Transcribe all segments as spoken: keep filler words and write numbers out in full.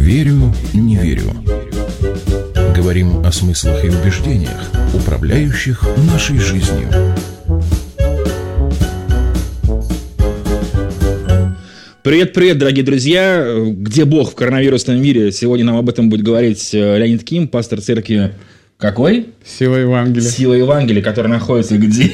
Верю, не верю. Говорим о смыслах и убеждениях, управляющих нашей жизнью. Привет-привет, дорогие друзья! Где Бог в коронавирусном мире? Сегодня нам об этом будет говорить Леонид Ким, пастор церкви какой? Сила Евангелия. Сила Евангелия, которая находится где?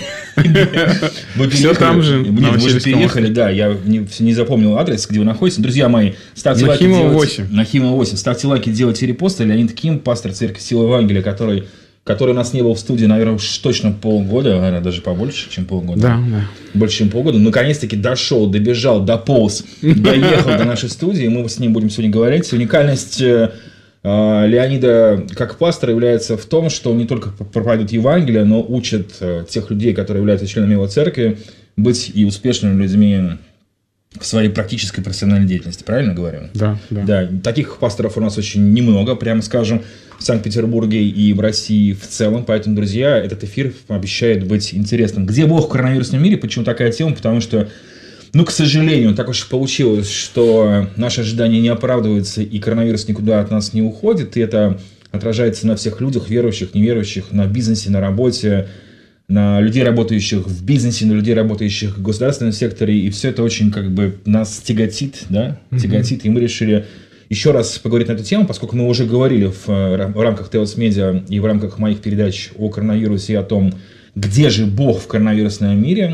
Все там же. Нет, вы же переехали, да, я не запомнил адрес, где вы находитесь. Друзья мои, ставьте лайки. Нахимова восемь. Нахимова восемь. Ставьте лайки, делайте репосты. Леонид Ким, пастор церкви Сила Евангелия, который... который у нас не был в студии, наверное, уж точно полгода, наверное, даже побольше, чем полгода. Да, да. Больше, чем полгода. Наконец-таки дошел, добежал, дополз, доехал до нашей студии. Мы с ним будем сегодня говорить. Уникальность э, Леонида как пастора является в том, что он не только проповедует Евангелие, но учит э, тех людей, которые являются членами его церкви, быть и успешными людьми в своей практической профессиональной деятельности. Правильно говорю? Да, да. Да, таких пасторов у нас очень немного, прямо скажем, в Санкт-Петербурге и в России в целом. Поэтому, друзья, этот эфир обещает быть интересным. Где Бог в коронавирусном мире? Почему такая тема? Потому что, ну, к сожалению, так уж получилось, что наши ожидания не оправдываются, и коронавирус никуда от нас не уходит. И это отражается на всех людях, верующих, неверующих, на бизнесе, на работе, на людей, работающих в бизнесе, на людей, работающих в государственном секторе. И все это очень как бы нас тяготит, да, тяготит. Mm-hmm. И мы решили еще раз поговорить на эту тему, поскольку мы уже говорили в, в рамках Теос Медиа и в рамках моих передач о коронавирусе и о том, где же Бог в коронавирусном мире.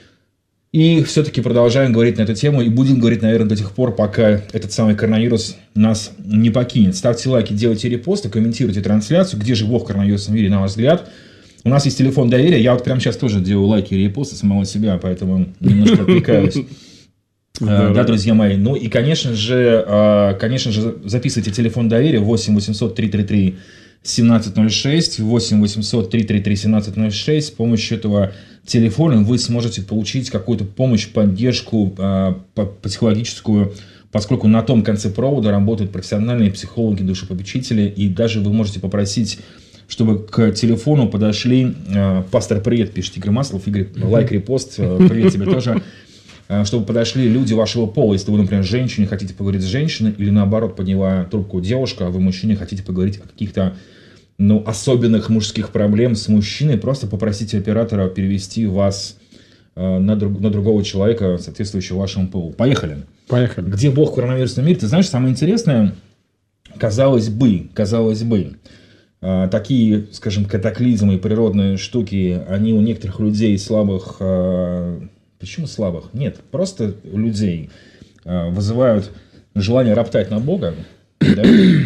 И все-таки продолжаем говорить на эту тему и будем говорить, наверное, до тех пор, пока этот самый коронавирус нас не покинет. Ставьте лайки, делайте репосты, комментируйте трансляцию. Где же Бог в коронавирусном мире, на ваш взгляд? У нас есть телефон доверия. Я вот прямо сейчас тоже делаю лайки и репосты самого себя, поэтому немножко отвлекаюсь. Да, да, друзья мои. Ну и, конечно же, конечно же, записывайте телефон доверия восемь восемьсот три три три семнадцать ноль шесть, восемь восемьсот три три три семнадцать ноль шесть. С помощью этого телефона вы сможете получить какую-то помощь, поддержку психологическую, поскольку на том конце провода работают профессиональные психологи, душепопечители, и даже вы можете попросить, чтобы к телефону подошли. Пастор, привет, пишет Игорь Маслов. Игорь, лайк, репост. Привет тебе тоже. Чтобы подошли люди вашего пола. Если вы, например, женщине хотите поговорить с женщиной, или наоборот, подняла трубку девушка, а вы, мужчине, хотите поговорить о каких-то ну, особенных мужских проблем с мужчиной, просто попросите оператора перевести вас на, друг, на другого человека, соответствующего вашему полу. Поехали. Поехали. Где Бог в коронавирусном мире? Ты знаешь, самое интересное, казалось бы, казалось бы, такие, скажем, катаклизмы и природные штуки, они у некоторых людей слабых... Почему слабых? Нет, просто у людей э, вызывают желание роптать на Бога. Да?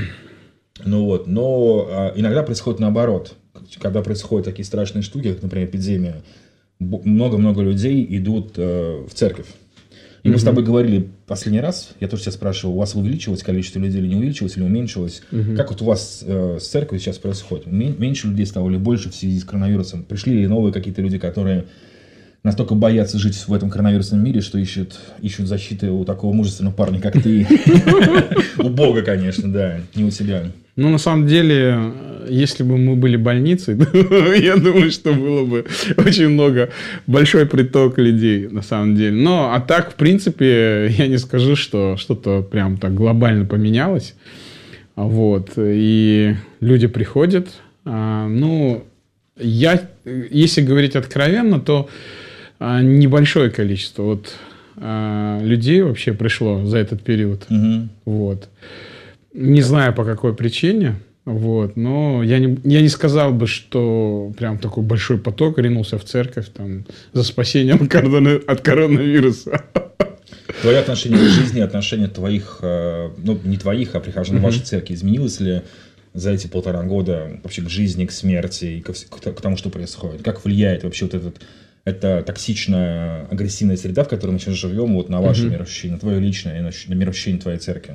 Ну вот, но э, иногда происходит наоборот. Когда происходят такие страшные штуки, как, например, эпидемия, много-много людей идут э, в церковь. И mm-hmm. мы с тобой говорили последний раз, я тоже тебя спрашивал, у вас увеличилось количество людей или не увеличилось, или уменьшилось? Mm-hmm. Как вот у вас э, с церковью сейчас происходит? Меньше людей стало или больше в связи с коронавирусом? Пришли ли новые какие-то люди, которые... настолько боятся жить в этом коронавирусном мире, что ищут, ищут защиты у такого мужественного парня, как ты. У Бога, конечно, да, не у себя. Ну, на самом деле, если бы мы были больницей, я думаю, что было бы очень много, большой приток людей, на самом деле. Но, а так, в принципе, я не скажу, что что-то прям так глобально поменялось. Вот. И люди приходят. Ну, я, если говорить откровенно, то небольшое количество вот, а, людей вообще пришло за этот период. Угу. Вот. Не знаю, по какой причине. Вот, но я не, я не сказал бы, что прям такой большой поток ринулся в церковь там, за спасением от коронавируса. Твое отношение к жизни, отношение твоих, ну не твоих, а прихожан угу. вашей церкви изменилось ли за эти полтора года вообще к жизни, к смерти и к, к тому, что происходит? Как влияет вообще вот этот... Это токсичная, агрессивная среда, в которой мы сейчас живем, вот на ваше mm-hmm. мироощущение, на твое личное и на мироощущение твоей церкви?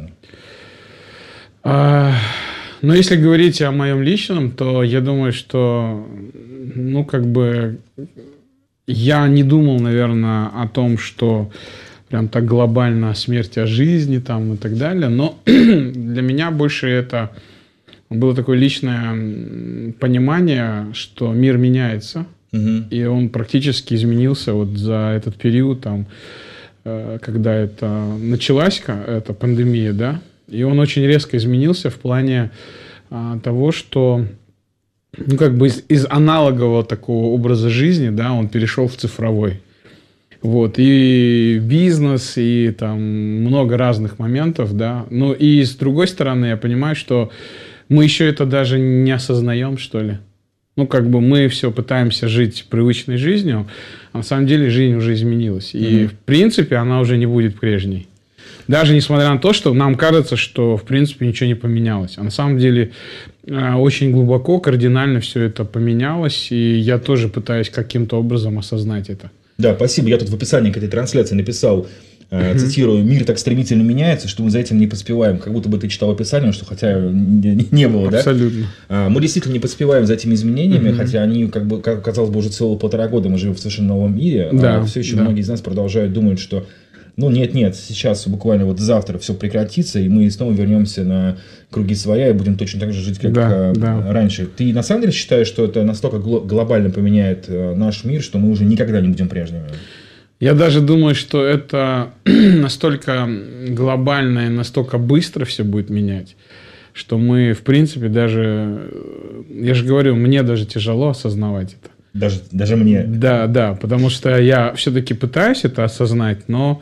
А, ну, если говорить о моем личном, то я думаю, что, ну, как бы, я не думал, наверное, о том, что прям так глобально о смерти, о жизни там и так далее, но для меня больше это было такое личное понимание, что мир меняется. И он практически изменился вот за этот период, там, когда это началась, эта пандемия, да, И он очень резко изменился в плане а, того, что ну, как бы из, из аналогового такого образа жизни, да, он перешел в цифровой. Вот, и бизнес, и там много разных моментов, да. Ну, и с другой стороны, я понимаю, что мы еще это даже не осознаем, что ли. Ну, как бы мы все пытаемся жить привычной жизнью, а на самом деле жизнь уже изменилась. И, mm-hmm. в принципе, она уже не будет прежней. Даже несмотря на то, что нам кажется, что, в принципе, ничего не поменялось. А на самом деле очень глубоко, кардинально все это поменялось. И я тоже пытаюсь каким-то образом осознать это. Да, спасибо. Я тут в описании к этой трансляции написал, э, цитирую, «Мир так стремительно меняется, что мы за этим не поспеваем». Как будто бы ты читал описание, что хотя не, не было, да? Абсолютно. А, мы действительно не поспеваем за этими изменениями, mm-hmm. хотя они, как бы, как, казалось бы, уже целых полтора года мы живем в совершенно новом мире. Да, а все еще да. многие из нас продолжают думать, что ну нет-нет, сейчас буквально вот завтра все прекратится, и мы снова вернемся на круги своя и будем точно так же жить, как да, да. раньше. Ты на самом деле считаешь, что это настолько глобально поменяет наш мир, что мы уже никогда не будем прежними? Я даже думаю, что это настолько глобально и настолько быстро все будет менять, что мы, в принципе, даже... Я же говорю, мне даже тяжело осознавать это. Даже, даже мне. Да, да, потому что я все-таки пытаюсь это осознать, но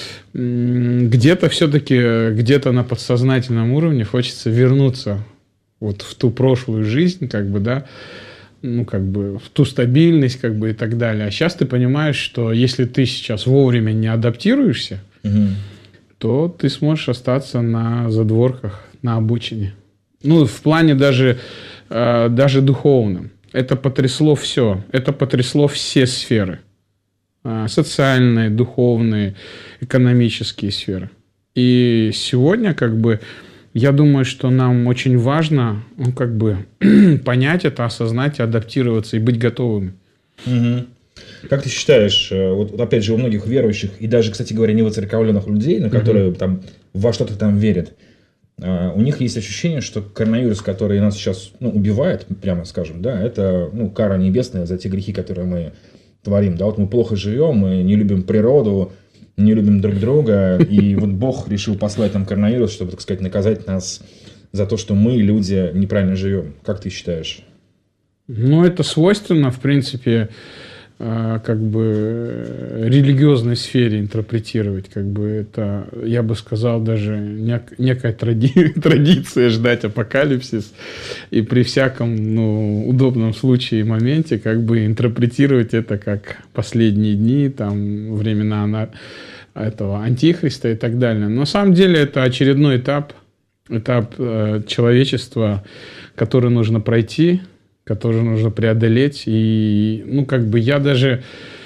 где-то все-таки, где-то на подсознательном уровне хочется вернуться вот в ту прошлую жизнь, как бы, да, ну, как бы, в ту стабильность, как бы, и так далее. А сейчас ты понимаешь, что если ты сейчас вовремя не адаптируешься, угу. то ты сможешь остаться на задворках, на обочине. Ну, в плане даже, даже духовном. Это потрясло все. Это потрясло все сферы. Социальные, духовные, экономические сферы. И сегодня, как бы, я думаю, что нам очень важно, ну, как бы, понять это, осознать, адаптироваться и быть готовыми. Угу. Как ты считаешь, вот опять же, у многих верующих, и даже, кстати говоря, не воцерковленных людей, на которые угу. там, во что-то там верят, у них есть ощущение, что коронавирус, который нас сейчас ну, убивает, прямо скажем, да, это ну, кара небесная за те грехи, которые мы творим. Да? Вот мы плохо живем, мы не любим природу, не любим друг друга, и вот Бог решил послать нам коронавирус, чтобы, так сказать, наказать нас за то, что мы, люди, неправильно живем. Как ты считаешь? Ну, это свойственно, в принципе, как бы религиозной сфере интерпретировать, как бы это, я бы сказал, даже нек- некая тради- традиция ждать апокалипсис и при всяком ну, удобном случае и моменте как бы интерпретировать это как последние дни, там, времена ана- этого антихриста и так далее. Но на самом деле это очередной этап, этап э, человечества, который нужно пройти, который нужно преодолеть. И, ну, как бы я даже,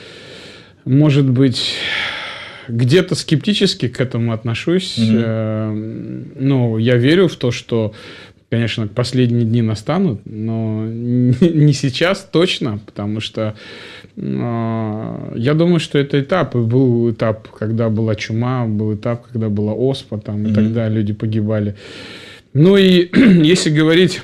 может быть, где-то скептически к этому отношусь. Mm-hmm. Э, ну, я верю в то, что, конечно, последние дни настанут, но не сейчас точно, потому что э, я думаю, что это этап. И был этап, когда была чума, был этап, когда была оспа, там, mm-hmm. и тогда люди погибали. Ну, и если говорить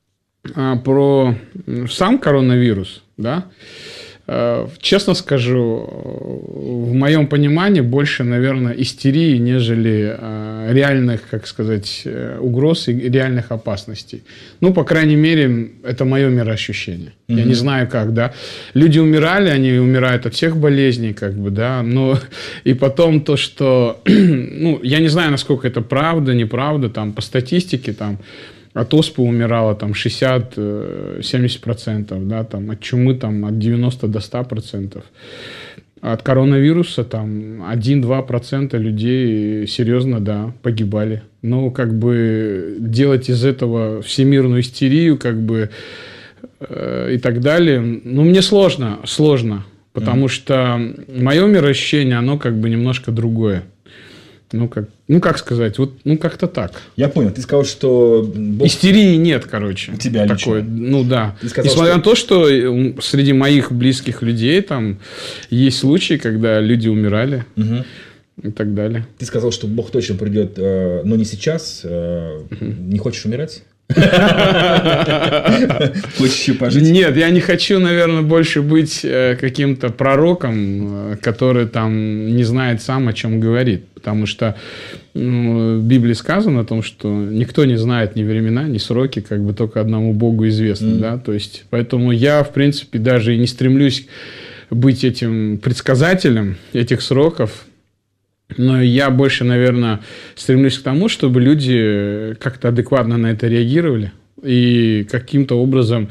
про сам коронавирус, да, честно скажу, в моем понимании больше, наверное, истерии, нежели реальных, как сказать, угроз и реальных опасностей. Ну, по крайней мере, это мое мироощущение. Mm-hmm. Я не знаю, как, да. Люди умирали, они умирают от всех болезней, как бы, да, но и потом то, что, ну, я не знаю, насколько это правда, неправда, там, по статистике, там, от оспы умирало там шестьдесят-семьдесят процентов, да, там, от чумы там, от девяноста до ста процентов. От коронавируса там один-два процента людей серьезно, да, погибали. Но как бы делать из этого всемирную истерию, как бы, э, и так далее, ну, мне сложно, сложно, потому mm. что мое мироощущение, оно как бы немножко другое. Ну как, ну, как сказать, вот, ну, как-то так. Я понял. Ты сказал, что... Бог... Истерии нет, короче. У тебя лично. Такое. Ну, да. Ты сказал, Несмотря что... на то, что среди моих близких людей там есть случаи, когда люди умирали угу. и так далее. Ты сказал, что Бог точно придет, но не сейчас. Угу. Не хочешь умирать? Хочешь еще пожить? Нет, я не хочу, наверное, больше быть каким-то пророком, который там не знает сам, о чем говорит. Потому что в Библии сказано о том, что никто не знает ни времена, ни сроки, как бы только одному Богу известно, mm. да, то есть, поэтому я, в принципе, даже и не стремлюсь быть этим предсказателем этих сроков, но я больше, наверное, стремлюсь к тому, чтобы люди как-то адекватно на это реагировали и каким-то образом,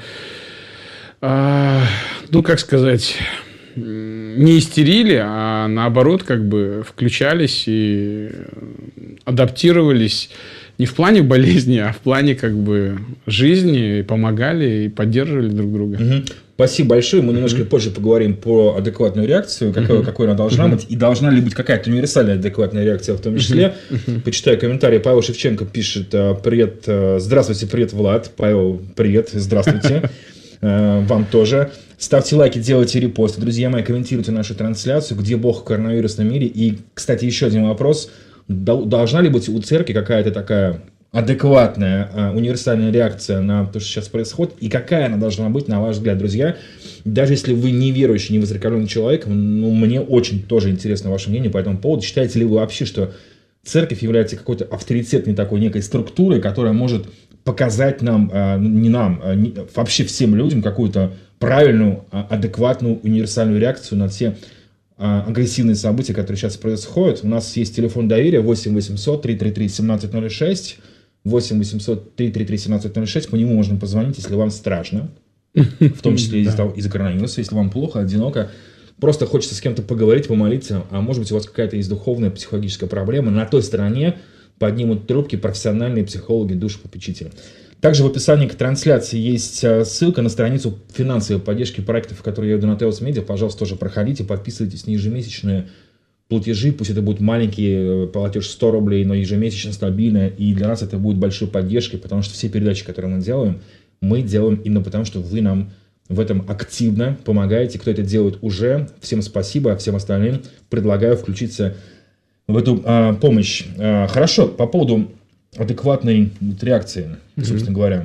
э, ну, как сказать... не истерили, а наоборот как бы включались и адаптировались не в плане болезни, а в плане как бы жизни, и помогали и поддерживали друг друга. Угу. Спасибо большое. Мы немножко mm-hmm. позже поговорим про адекватную реакцию, какой, mm-hmm. какой она должна mm-hmm. быть, и должна ли быть какая-то универсальная адекватная реакция в том числе. Mm-hmm. Почитаю комментарий. Павел Шевченко пишет: привет, здравствуйте, привет, Влад. Павел, привет, здравствуйте. Вам тоже. Ставьте лайки, делайте репосты. Друзья мои, комментируйте нашу трансляцию, где Бог в коронавирусном мире. И, кстати, еще один вопрос. Должна ли быть у церкви какая-то такая адекватная, универсальная реакция на то, что сейчас происходит? И какая она должна быть, на ваш взгляд, друзья? Даже если вы не верующий, не возрекомленный человек, ну, мне очень тоже интересно ваше мнение по этому поводу. Считаете ли вы вообще, что церковь является какой-то авторитетной такой некой структурой, которая может показать нам, не нам, вообще всем людям какую-то правильную, адекватную, универсальную реакцию на все агрессивные события, которые сейчас происходят? У нас есть телефон доверия восемь восемьсот триста тридцать три семнадцать ноль шесть. восемь восемьсот триста тридцать три семнадцать ноль шесть. По нему можно позвонить, если вам страшно. В том числе из-за, из-за коронавируса. Если вам плохо, одиноко, просто хочется с кем-то поговорить, помолиться. А может быть, у вас какая-то есть духовная, психологическая проблема. На той стороне поднимут трубки профессиональные психологи, душепопечители. Также в описании к трансляции есть ссылка на страницу финансовой поддержки проектов, которые я веду на Теос Медиа. Пожалуйста, тоже проходите, подписывайтесь на ежемесячные платежи. Пусть это будет маленький платеж сто рублей, но ежемесячно, стабильно. И для нас это будет большой поддержкой, потому что все передачи, которые мы делаем, мы делаем именно потому, что вы нам в этом активно помогаете. Кто это делает уже, всем спасибо, а всем остальным предлагаю включиться в эту а, помощь. А, хорошо, по поводу адекватной реакции, собственно mm-hmm. говоря.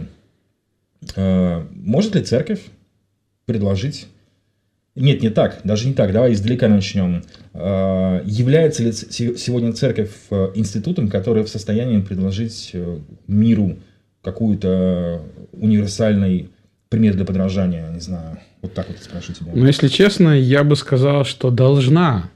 А, может ли церковь предложить... Нет, не так, даже не так, давай издалека начнем. А, является ли сегодня церковь институтом, который в состоянии предложить миру какую-то универсальный пример для подражания? Не знаю, вот так вот спрошу тебя. Ну, если честно, я бы сказал, что должна.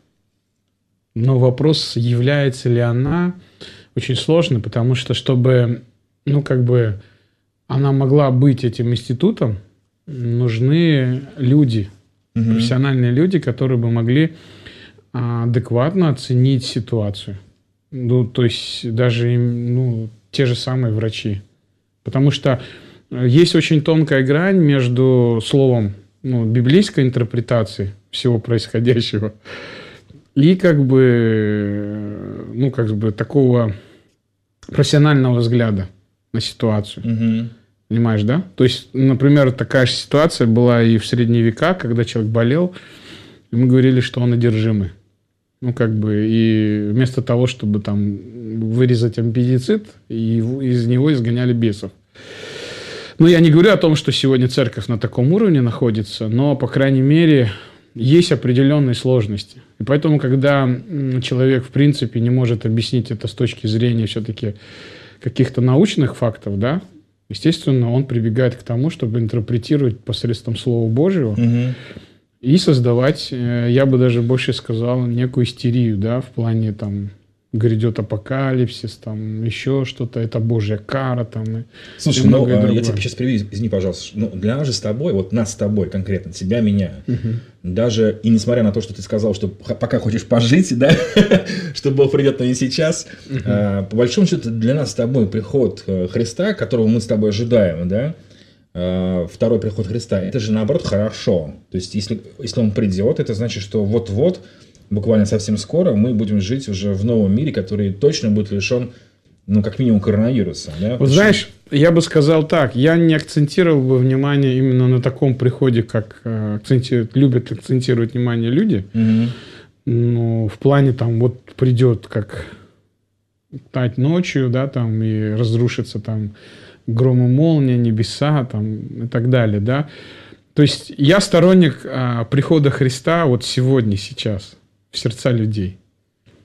Но вопрос, является ли она, очень сложный, потому что, чтобы, ну, как бы, она могла быть этим институтом, нужны люди, угу. профессиональные люди, которые бы могли адекватно оценить ситуацию. Ну, то есть, даже, ну, те же самые врачи. Потому что есть очень тонкая грань между словом, ну, библейской интерпретации всего происходящего и как бы, ну, как бы такого профессионального взгляда на ситуацию. Угу. Понимаешь, да? То есть, например, такая же ситуация была и в средние века, когда человек болел, и мы говорили, что он одержимый. Ну, как бы, и вместо того, чтобы там вырезать аппендицит, из него изгоняли бесов. Ну, я не говорю о том, что сегодня церковь на таком уровне находится, но, по крайней мере, есть определенные сложности. И поэтому, когда человек, в принципе, не может объяснить это с точки зрения все-таки каких-то научных фактов, да, естественно, он прибегает к тому, чтобы интерпретировать посредством Слова Божьего угу. и создавать, я бы даже больше сказал, некую истерию, да, в плане там грядет апокалипсис, там еще что-то, это Божья кара. Там, и, Слушай, и ну, я тебе сейчас приведу, извини, пожалуйста, ну, для нас же с тобой, вот нас с тобой конкретно, тебя, меня, угу. даже, и несмотря на то, что ты сказал, что пока хочешь пожить, да, что Бог придет, но не сейчас, угу. а, по большому счету для нас с тобой приход Христа, которого мы с тобой ожидаем, да, а, второй приход Христа, это же наоборот хорошо. То есть, если, если Он придет, это значит, что вот-вот, буквально совсем скоро мы будем жить уже в новом мире, который точно будет лишен, ну, как минимум, коронавируса. Да? Вот знаешь, я бы сказал так, я не акцентировал бы внимание именно на таком приходе, как акцентируют, любят акцентировать внимание люди. Угу. Ну, в плане там вот придет как тать ночью, да, там, и разрушится там гром и молния, небеса, там, и так далее, да. То есть я сторонник а, прихода Христа вот сегодня, сейчас, в сердца людей.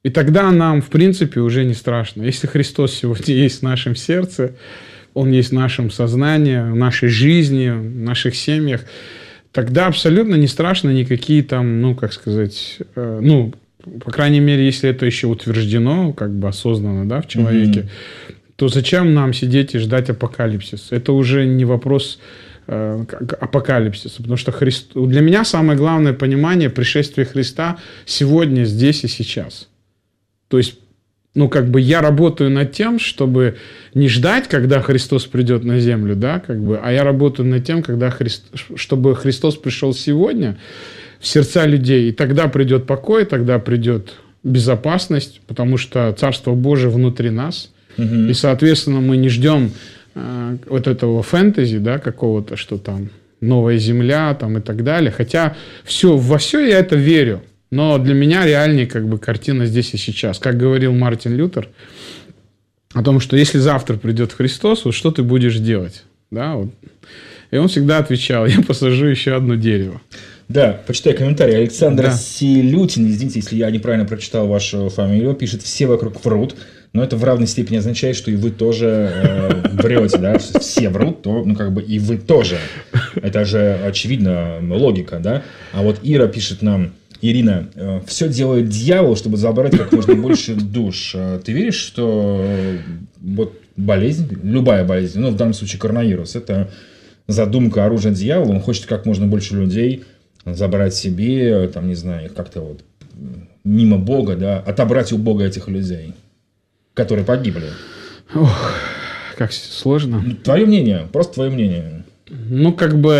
И тогда нам, в принципе, уже не страшно. Если Христос сегодня есть в нашем сердце, Он есть в нашем сознании, в нашей жизни, в наших семьях, тогда абсолютно не страшно никакие там, ну, как сказать, э, ну, по крайней мере, если это еще утверждено, как бы осознанно, да, в человеке, mm-hmm. то зачем нам сидеть и ждать апокалипсиса? Это уже не вопрос э, апокалипсиса, потому что Христ... для меня самое главное понимание пришествия Христа сегодня, здесь и сейчас. То есть, ну, как бы я работаю над тем, чтобы не ждать, когда Христос придет на землю, да, как бы, а я работаю над тем, когда Христ... чтобы Христос пришел сегодня в сердца людей, и тогда придет покой, тогда придет безопасность, потому что Царство Божие внутри нас, угу. и, соответственно, мы не ждем э, вот этого фэнтези, да, какого-то, что там новая земля, там и так далее, хотя все, во все я это верю. Но для меня реальнее как бы картина здесь и сейчас. Как говорил Мартин Лютер о том, что если завтра придет Христос, вот что ты будешь делать? Да, вот. И он всегда отвечал: я посажу еще одно дерево. Да, почитай комментарий. Александр да. Селютин, извините, если я неправильно прочитал вашу фамилию, пишет: все вокруг врут. Но это в равной степени означает, что и вы тоже э, врете, да? Все врут, то, ну, как бы и вы тоже. Это же, очевидно, логика, да? А вот Ира пишет нам: Ирина, все делает дьявол, чтобы забрать как можно больше душ. Ты веришь, что вот болезнь, любая болезнь, ну, в данном случае коронавирус, это задумка, оружия дьявола, он хочет как можно больше людей забрать себе, там, не знаю, их как-то вот мимо Бога, да, отобрать у Бога этих людей, которые погибли. Ох, как сложно. Твое мнение, просто твое мнение. Ну, как бы...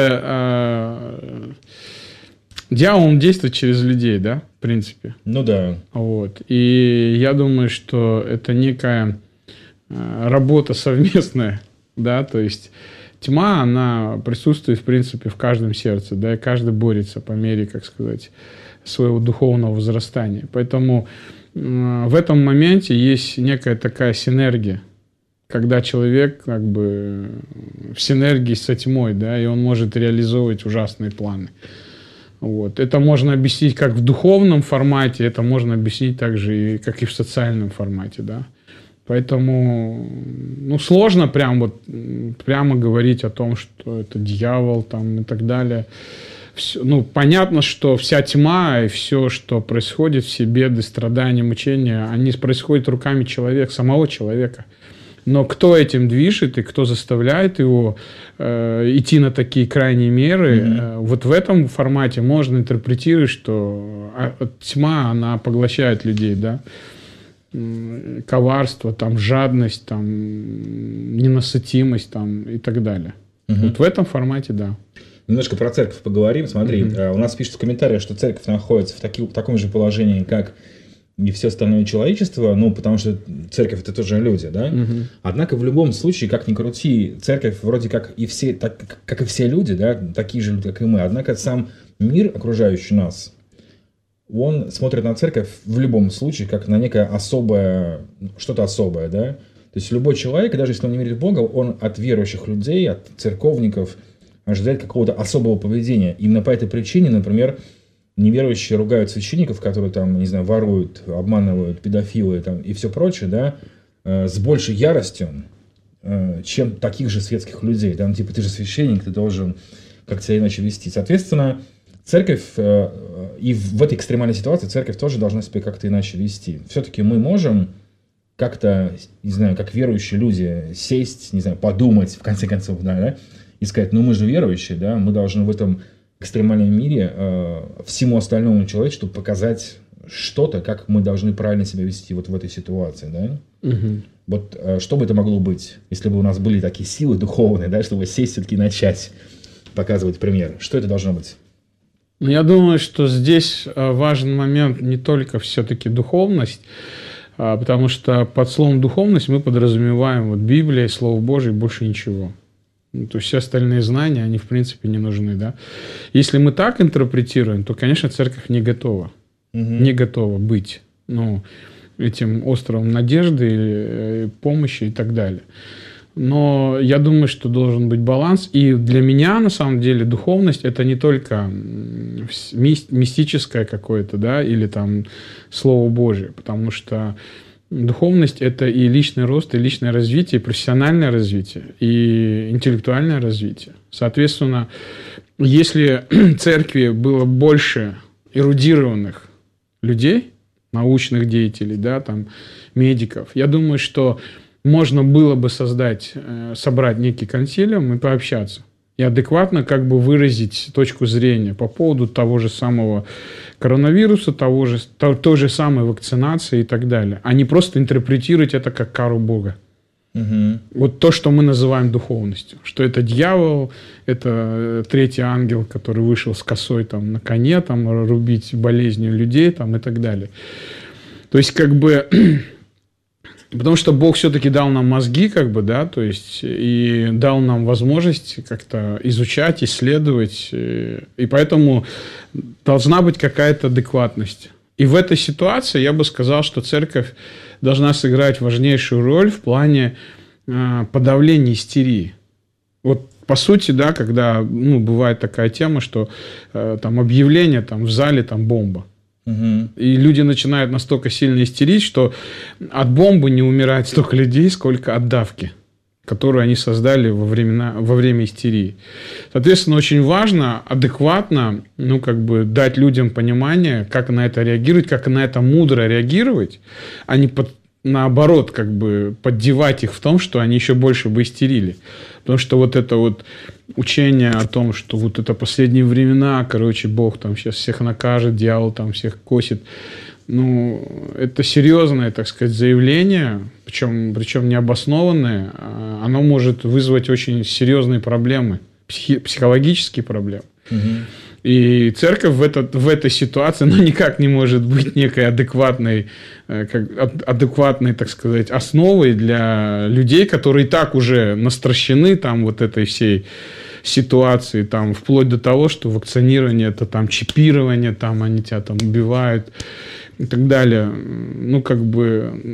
Э- Дьявол, он действует через людей, да, в принципе. Ну да. Вот. И я думаю, что это некая э, работа совместная, да, то есть тьма, она присутствует, в принципе, в каждом сердце, да, и каждый борется по мере, как сказать, своего духовного возрастания. Поэтому э, в этом моменте есть некая такая синергия, когда человек как бы в синергии со тьмой, да, и он может реализовывать ужасные планы. Вот. Это можно объяснить как в духовном формате, это можно объяснить также и как и в социальном формате, да. Поэтому, ну, сложно прям вот, прямо говорить о том, что это дьявол там, и так далее. Все, ну, понятно, что вся тьма и все, что происходит, все беды, страдания, мучения, они происходят руками человека, самого человека. Но кто этим движет и кто заставляет его э, идти на такие крайние меры, mm-hmm. э, вот в этом формате можно интерпретировать, что э, тьма, она поглощает людей, да, э, коварство, там, жадность, там, ненасытимость, там, и так далее. Mm-hmm. Вот в этом формате, да. Немножко про церковь поговорим. Смотри, mm-hmm. у нас пишут в комментариях, что церковь находится в, таки, в таком же положении, как и все остальное человечество, ну, потому что церковь – это тоже люди, да? Угу. Однако в любом случае, как ни крути, церковь вроде как и все, так, как и все люди, да, такие же люди, как и мы. Однако сам мир, окружающий нас, он смотрит на церковь в любом случае как на некое особое, что-то особое, да? То есть любой человек, даже если он не верит в Бога, он от верующих людей, от церковников ожидает какого-то особого поведения. Именно по этой причине, например, неверующие ругают священников, которые там, не знаю, воруют, обманывают, педофилы там, и все прочее, да, э, с большей яростью, э, чем таких же светских людей. Да? Ну, типа, ты же священник, ты должен как-то иначе вести. Соответственно, церковь, э, и в этой экстремальной ситуации церковь тоже должна себя как-то иначе вести. Все-таки мы можем как-то, не знаю, как верующие люди, сесть, не знаю, подумать, в конце концов, да, да, и сказать: ну мы же верующие, да, мы должны в этом экстремальном мире э, всему остальному человечеству показать что-то, как мы должны правильно себя вести вот в этой ситуации, да? Угу. Вот э, что бы это могло быть, если бы у нас были такие силы духовные, да, чтобы сесть все-таки и начать показывать пример? Что это должно быть? Ну, я думаю, что здесь важен момент не только все-таки духовность, а, потому что под словом духовность мы подразумеваем вот Библия, Слово Божие, больше ничего. То есть все остальные знания, они в принципе не нужны, да. Если мы так интерпретируем, то, конечно, церковь не готова, угу. не готова быть, ну, этим островом надежды, помощи и так далее. Но я думаю, что должен быть баланс. И для меня, на самом деле, духовность – это не только мистическое какое-то, да, или там Слово Божие. Потому что духовность – это и личный рост, и личное развитие, и профессиональное развитие, и интеллектуальное развитие. Соответственно, если в церкви было больше эрудированных людей, научных деятелей, да, там, медиков, я думаю, что можно было бы создать, собрать некий консилиум и пообщаться. И адекватно как бы выразить точку зрения по поводу того же самого коронавируса, того же, то, той же самой вакцинации и так далее. А не просто интерпретировать это как кару Бога. Угу. Вот то, что мы называем духовностью. Что это дьявол, это третий ангел, который вышел с косой там, на коне, там, рубить болезнью людей там, и так далее. То есть как бы... Потому что Бог все-таки дал нам мозги, как бы, да, то есть, и дал нам возможность как-то изучать, исследовать, и поэтому должна быть какая-то адекватность. И в этой ситуации я бы сказал, что церковь должна сыграть важнейшую роль в плане э, подавления истерии. Вот по сути, да, когда, ну, бывает такая тема, что э, там объявление, там в зале там бомба. Угу. И люди начинают настолько сильно истерить, что от бомбы не умирает столько людей, сколько от давки, которую они создали во, времена, во время истерии. Соответственно, очень важно адекватно, ну, как бы дать людям понимание, как на это реагировать, как на это мудро реагировать, а не под, наоборот, как бы поддевать их в том, что они еще больше бы истерили. Потому что вот это вот учение о том, что вот это последние времена, короче, Бог там сейчас всех накажет, дьявол там всех косит. Ну, это серьезное, так сказать, заявление, причем, причем необоснованное. Оно может вызвать очень серьезные проблемы, психи- психологические проблемы. Угу. И церковь в, этот, в этой ситуации, ну, никак не может быть некой адекватной, как, адекватной, так сказать, основой для людей, которые и так уже настращены там вот этой всей ситуации, там, вплоть до того, что вакцинирование – это там чипирование, там, они тебя там убивают и так далее. Ну, как бы,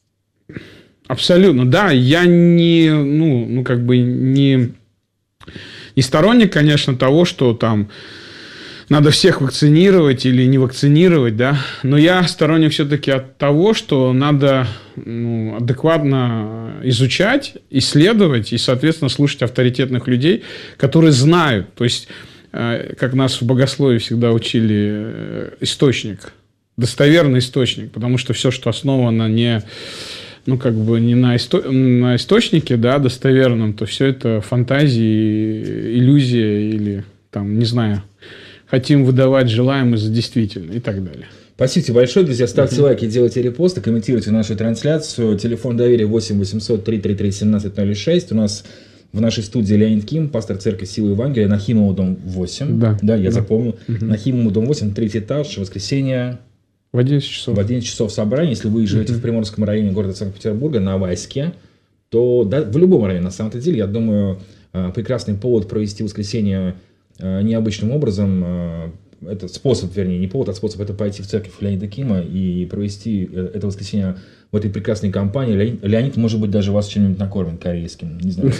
абсолютно, да, я не, ну, ну как бы не, не сторонник, конечно, того, что там надо всех вакцинировать или не вакцинировать, да, но я сторонник все-таки от того, что надо, ну, адекватно изучать, исследовать и, соответственно, слушать авторитетных людей, которые знают, то есть, как нас в богословии всегда учили, источник, достоверный источник, потому что все, что основано не, ну, как бы не на, исто- на источнике, да, достоверном, то все это фантазии, иллюзия или, там, не знаю, хотим выдавать желаемое за действительное и так далее. Спасибо тебе большое, друзья. Ставьте uh-huh. лайки, делайте репосты, комментируйте нашу трансляцию. Телефон доверия восемь восемьсот три тридцать три семнадцать ноль шесть. У нас в нашей студии Леонид Ким, пастор церкви Силы Евангелия, Нахимова, дом восемь. Да, да я да. запомнил. Uh-huh. Нахимова, дом восемь, третий этаж, воскресенье. В одиннадцать часов. В одиннадцать часов собрания. Если вы живете uh-huh. в Приморском районе города Санкт-Петербурга, на Вайске, то да, в любом районе, на самом-то деле, я думаю, прекрасный повод провести воскресенье необычным образом. Это способ, вернее, не повод, а способ, это пойти в церковь Леонида Кима и провести это воскресенье в этой прекрасной компании. Леонид, Леонид может быть, даже вас чем-нибудь накормит корейским. Не знаю,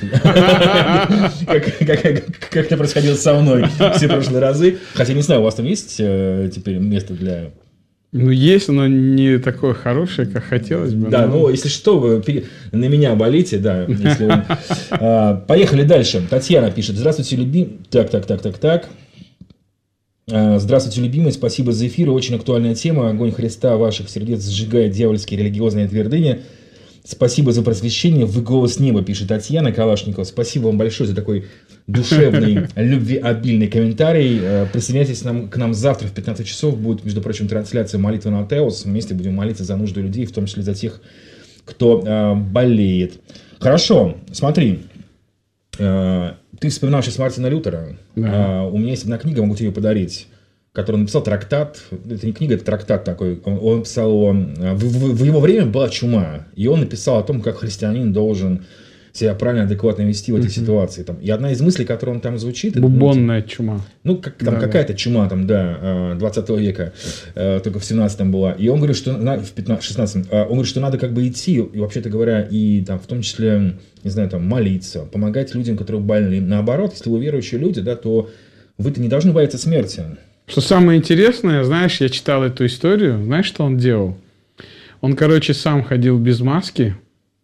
как это происходило со мной все прошлые разы. Хотя, не знаю, у вас там есть теперь место для... Ну, есть, но не такое хорошее, как хотелось бы. Да, но... ну, если что, вы на меня болите, да. Если вы... а, поехали дальше. Татьяна пишет. Здравствуйте, любимый... Так, так, так, так, так. А, здравствуйте, любимый. Спасибо за эфир. Очень актуальная тема. Огонь Христа ваших сердец сжигает дьявольские религиозные твердыни. Спасибо за просвещение. Вы голос неба, пишет Татьяна Калашникова. Спасибо вам большое за такой душевный, любвеобильный комментарий. Присоединяйтесь к нам, к нам завтра в пятнадцать часов. Будет, между прочим, трансляция молитвы на Теос. Вместе будем молиться за нужды людей, в том числе за тех, кто э, болеет. Хорошо, смотри. Э, ты вспоминал сейчас Мартина Лютера. Да. Э, у меня есть одна книга, могу тебе ее подарить, который написал трактат. Это не книга, это трактат такой. Он, он написал, он, в, в, в его время была чума. И он написал о том, как христианин должен себя правильно, адекватно вести в этой mm-hmm. ситуации. Там. И одна из мыслей, которая он там звучит... Бубонная это, чума. Ну, как, там да, какая-то да. чума там, да, двадцатого века, только в семнадцатом была. И он говорит, что в шестнадцатом, он говорит, что надо как бы идти, и вообще-то говоря, и там в том числе, не знаю, там, молиться, помогать людям, которые больны. Наоборот, если вы верующие люди, да, то вы-то не должны бояться смерти. Что самое интересное, знаешь, я читал эту историю, знаешь, что он делал? Он, короче, сам ходил без маски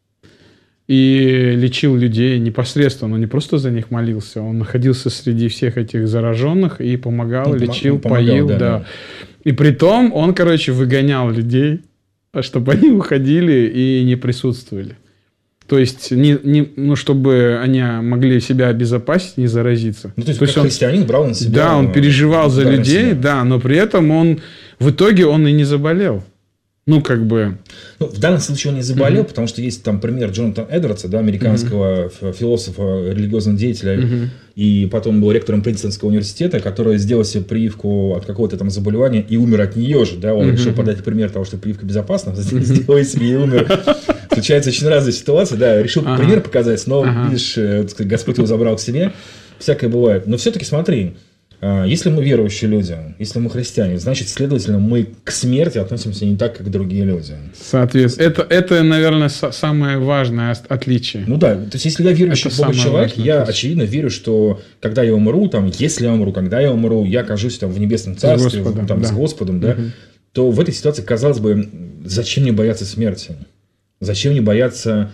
и лечил людей непосредственно, он не просто за них молился, он находился среди всех этих зараженных и помогал, он лечил, помогал, поил, да, да. И при том он, короче, выгонял людей, чтобы они уходили и не присутствовали. То есть, не, не, ну, чтобы они могли себя обезопасить, не заразиться. Ну, то есть, то как есть он, христианин брал на себя. Да, он переживал за людей, да, но при этом он, в итоге он и не заболел. Ну, как бы... Ну, в данном случае он не заболел, mm-hmm. потому что есть там пример Джонатана Эдвардса, да, американского mm-hmm. философа, религиозного деятеля, mm-hmm. и потом был ректором Принстонского университета, который сделал себе прививку от какого-то там заболевания и умер от нее же, да, он mm-hmm. решил подать пример того, что прививка безопасна, mm-hmm. сделал себе и умер. Случается очень разная ситуация, да, решил ага. пример показать, но, ага. видишь, так сказать, Господь его забрал к себе, всякое бывает. Но все-таки смотри, если мы верующие люди, если мы христиане, значит, следовательно, мы к смерти относимся не так, как другие люди. Соответственно, это, это наверное, самое важное отличие. Ну да, то есть, если я верующий в Бога человек, я, очевидно, верю, что когда я умру, там, если я умру, когда я умру, я окажусь там в небесном царстве, с Господом, там, да. с Господом, да, угу. то в этой ситуации, казалось бы, зачем мне бояться смерти? Зачем мне бояться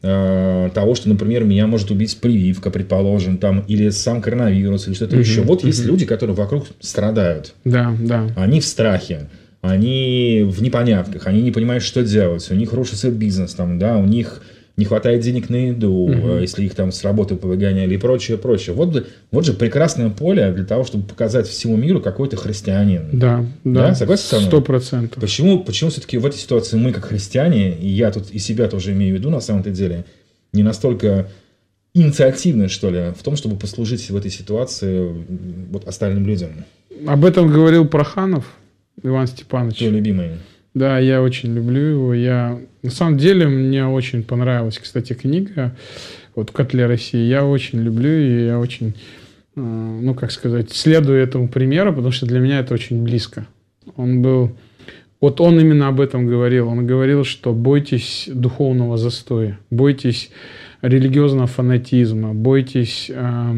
э, того, что, например, меня может убить прививка, предположим, там, или сам коронавирус, или что-то uh-huh, еще. Вот uh-huh. есть люди, которые вокруг страдают. Да, да. Они в страхе, они в непонятках, они не понимают, что делать. У них рушится бизнес, там, да, у них не хватает денег на еду, uh-huh. если их там с работы повыгоняли и прочее, прочее. Вот, вот же прекрасное поле для того, чтобы показать всему миру, какой ты христианин. Да, да. да? Согласен со мной? Сто процентов. Почему, почему все-таки в этой ситуации мы, как христиане, и я тут и себя тоже имею в виду на самом-то деле, не настолько инициативны, что ли, в том, чтобы послужить в этой ситуации вот остальным людям? Об этом говорил Проханов Иван Степанович. Твой любимый. Да, я очень люблю его. Я... На самом деле, мне очень понравилась, кстати, книга вот «В котле России». Я очень люблю и я очень, ну, как сказать, следую этому примеру, потому что для меня это очень близко. Он был... Вот он именно об этом говорил. Он говорил, что бойтесь духовного застоя, бойтесь религиозного фанатизма, бойтесь...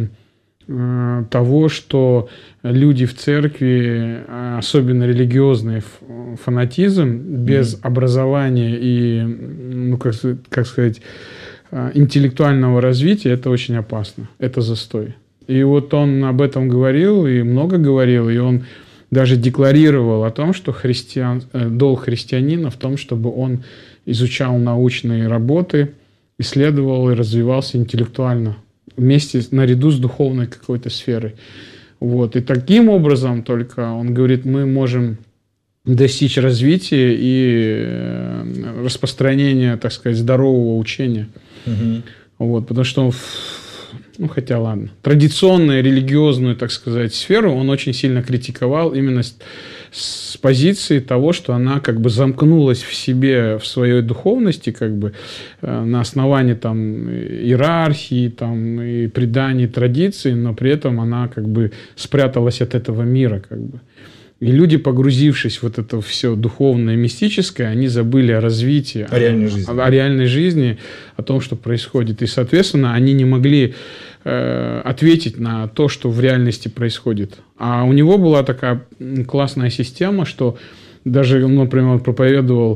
того, что люди в церкви, особенно религиозный фанатизм, без mm-hmm. образования и, ну, как, как сказать, интеллектуального развития, это очень опасно, это застой. И вот он об этом говорил, и много говорил, и он даже декларировал о том, что христиан, долг христианина в том, чтобы он изучал научные работы, исследовал и развивался интеллектуально, вместе, наряду с духовной какой-то сферой. Вот. И таким образом только, он говорит, мы можем достичь развития и распространения, так сказать, здорового учения. Угу. Вот. Потому что, ну, хотя ладно, традиционную религиозную, так сказать, сферу он очень сильно критиковал именно с, с позиции того, что она как бы замкнулась в себе, в своей духовности, как бы э, на основании там иерархии, там, и преданий, традиций, но при этом она как бы спряталась от этого мира, как бы. И люди, погрузившись в вот это все духовное, мистическое, они забыли о развитии, о реальной жизни, о, о реальной жизни, о том, что происходит. И, соответственно, они не могли э, ответить на то, что в реальности происходит. А у него была такая классная система, что даже, например, он проповедовал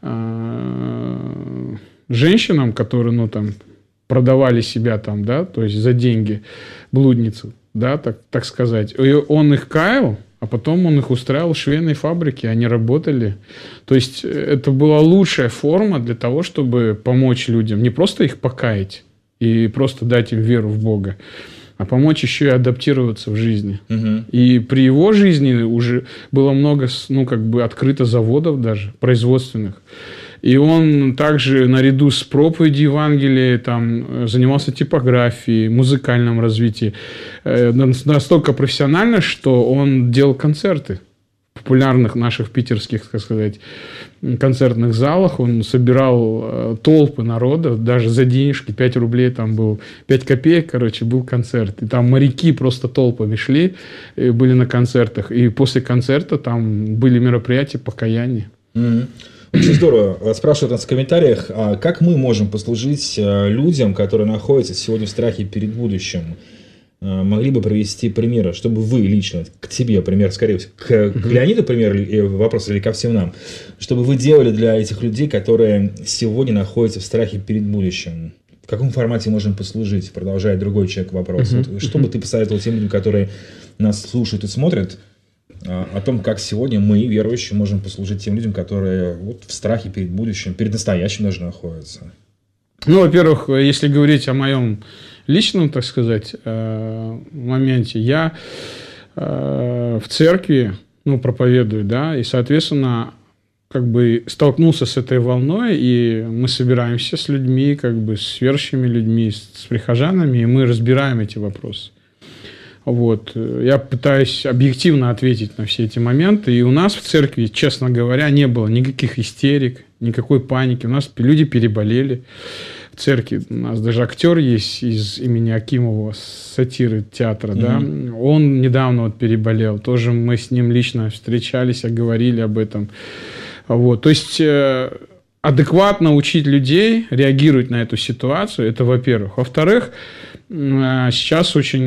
э, женщинам, которые, ну, там, продавали себя там, да, то есть за деньги, блудницы, да, так, так сказать. И он их каял, а потом он их устраивал в швейной фабрике, они работали. То есть это была лучшая форма для того, чтобы помочь людям. Не просто их покаять и просто дать им веру в Бога, а помочь еще и адаптироваться в жизни. Угу. И при его жизни уже было много, ну, как бы открыто заводов даже, производственных. И он также наряду с проповедью Евангелия там, занимался типографией, музыкальным развитием. Настолько профессионально, что он делал концерты популярных наших питерских, так сказать, концертных залах. Он собирал толпы народа, даже за денежки, пять рублей там был, пять копеек, короче, был концерт. И там моряки просто толпами шли, были на концертах. И после концерта там были мероприятия покаяния. Mm-hmm. Очень здорово. Спрашивают нас в комментариях, а как мы можем послужить людям, которые находятся сегодня в страхе перед будущим? Могли бы привести примеры, чтобы вы лично, к тебе, пример, скорее всего, к, к Леониду, пример, вопрос или ко всем нам, чтобы вы делали для этих людей, которые сегодня находятся в страхе перед будущим? В каком формате можем послужить? Продолжает другой человек вопрос. Uh-huh. Вот, что бы ты посоветовал тем людям, которые нас слушают и смотрят, о том, как сегодня мы, верующие, можем послужить тем людям, которые вот в страхе перед будущим, перед настоящим даже находятся? Ну, во-первых, если говорить о моем личном, так сказать, моменте, я в церкви, ну, проповедую, да, и, соответственно, как бы столкнулся с этой волной, и мы собираемся с людьми, как бы с верующими людьми, с прихожанами, и мы разбираем эти вопросы. Вот. Я пытаюсь объективно ответить на все эти моменты. И у нас в церкви, честно говоря, не было никаких истерик, никакой паники. У нас люди переболели в церкви. У нас даже актер есть из имени Акимова, сатиры театра. Mm-hmm. Да? Он недавно вот переболел. Тоже мы с ним лично встречались, говорили об этом. Вот. То есть адекватно учить людей реагировать на эту ситуацию, это во-первых. Во-вторых, сейчас очень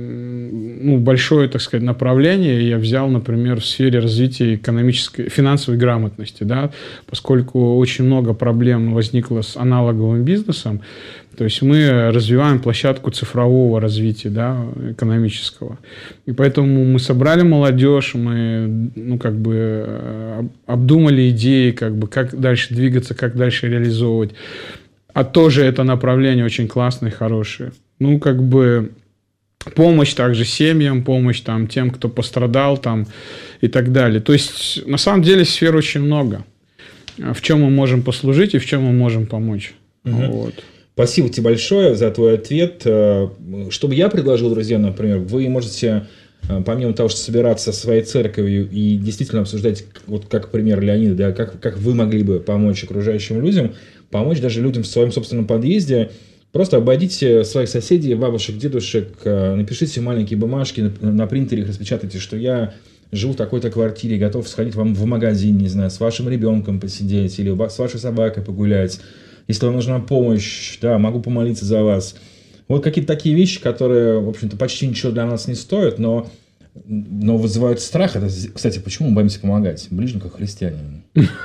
ну, большое, так сказать, направление я взял, например, в сфере развития экономической, финансовой грамотности, да, поскольку очень много проблем возникло с аналоговым бизнесом. То есть мы развиваем площадку цифрового развития, да, экономического. И поэтому мы собрали молодежь, мы ну, как бы обдумали идеи, как бы, как дальше двигаться, как дальше реализовывать. А тоже это направление очень классное и хорошее. Ну, как бы помощь также семьям, помощь там, тем, кто пострадал там, и так далее. То есть, на самом деле, сфер очень много. В чем мы можем послужить и в чем мы можем помочь. Угу. Вот. Спасибо тебе большое за твой ответ. Что бы я предложил, друзья, например, вы можете, помимо того, что собираться со своей церковью и действительно обсуждать, вот как пример Леонида, да, как, как вы могли бы помочь окружающим людям, помочь даже людям в своем собственном подъезде. Просто обойдите своих соседей, бабушек, дедушек, напишите маленькие бумажки, на, на принтере их распечатайте, что я живу в такой-то квартире, готов сходить вам в магазин, не знаю, с вашим ребенком посидеть или с вашей собакой погулять. Если вам нужна помощь, да, могу помолиться за вас. Вот какие-то такие вещи, которые, в общем-то, почти ничего для нас не стоят, но, но вызывают страх. Это, кстати, почему мы боимся помогать ближним как христианам?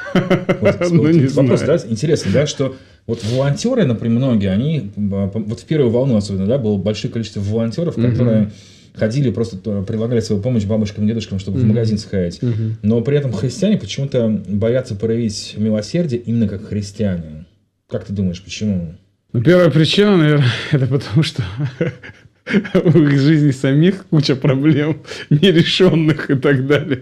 Вопрос, да, интересный, да, что вот волонтеры, например, многие, они, вот в первую волну особенно, да, было большое количество волонтеров, которые ходили, просто предлагали свою помощь бабушкам и дедушкам, чтобы mm-hmm. в магазин сходить. Mm-hmm. Но при этом христиане почему-то боятся проявить милосердие именно как христиане. Как ты думаешь, почему? Ну, первая причина, наверное, это потому, что в их жизни самих куча проблем нерешенных и так далее.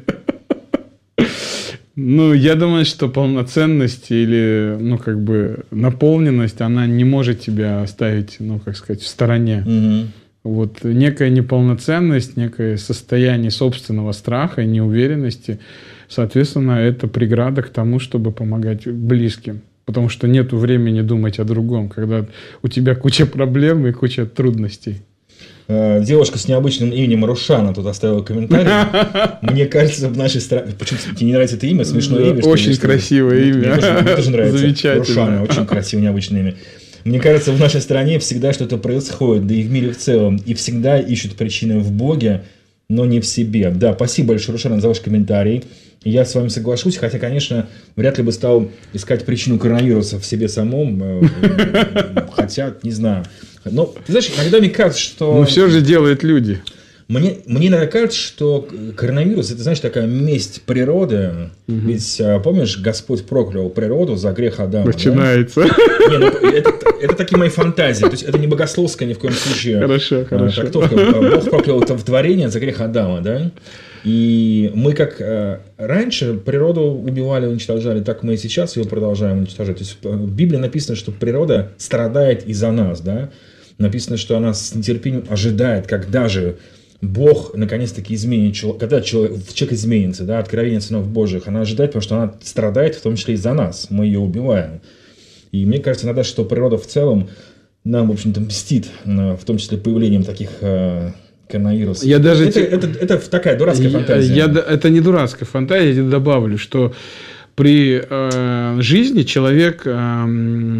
Ну, я думаю, что полноценность или, ну, как бы, наполненность, она не может тебя оставить, ну, как сказать, в стороне. Угу. Вот некая неполноценность, некое состояние собственного страха и неуверенности, соответственно, это преграда к тому, чтобы помогать близким. Потому что нет времени думать о другом, когда у тебя куча проблем и куча трудностей. Девушка с необычным именем Рушана тут оставила комментарий. Мне кажется, в нашей стране... Почему тебе не нравится это имя? Смешное имя. Очень красивое имя. Мне тоже нравится. Замечательно. Рушана. Очень красивое, необычное имя. Мне кажется, в нашей стране всегда что-то происходит, да и в мире в целом. И всегда ищут причины в Боге, но не в себе. Да, спасибо большое, Рушана, за ваш комментарий. Я с вами соглашусь, хотя, конечно, вряд ли бы стал искать причину коронавируса в себе самом. Хотя, не знаю. Но, ты знаешь, иногда мне кажется, что... Но все же делают люди. Мне, мне иногда кажется, что коронавирус – это, знаешь, такая месть природы. Угу. Ведь, помнишь, Господь проклял природу за грех Адама. Начинается. Да? Не, ну, это, это такие мои фантазии. То есть, это не богословская ни в коем случае. Хорошо, хорошо. Трактовка. Бог проклял это в творение за грех Адама, да? И мы, как э, раньше природу убивали, уничтожали, так мы и сейчас ее продолжаем уничтожать. То есть в Библии написано, что природа страдает из-за нас, да? Написано, что она с нетерпением ожидает, когда же Бог наконец-таки изменит человека, когда человек, человек изменится, да, откровение сынов Божьих, она ожидает, потому что она страдает, в том числе и за нас, мы ее убиваем. И мне кажется иногда, что природа в целом нам, в общем-то, мстит, в том числе появлением таких э, коронавирусов. Я даже это, те... это, это, это такая дурацкая фантазия. Я, я, это не дурацкая фантазия, я тебе добавлю, что при э, жизни человек, э,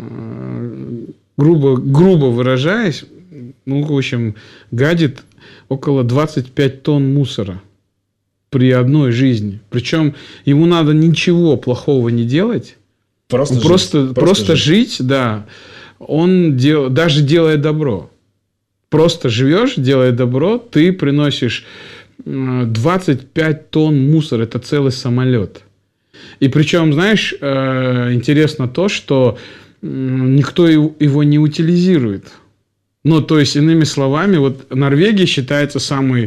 грубо, грубо выражаясь, ну, в общем, гадит около двадцать пять тонн мусора при одной жизни. Причем ему надо ничего плохого не делать. Просто, просто, жить. просто, просто жить, да. Он дел, даже делая добро. Просто живешь, делая добро, ты приносишь двадцать пять тонн мусора. Это целый самолет. И причем, знаешь, интересно то, что никто его не утилизирует. Ну, то есть, иными словами, вот Норвегия считается самой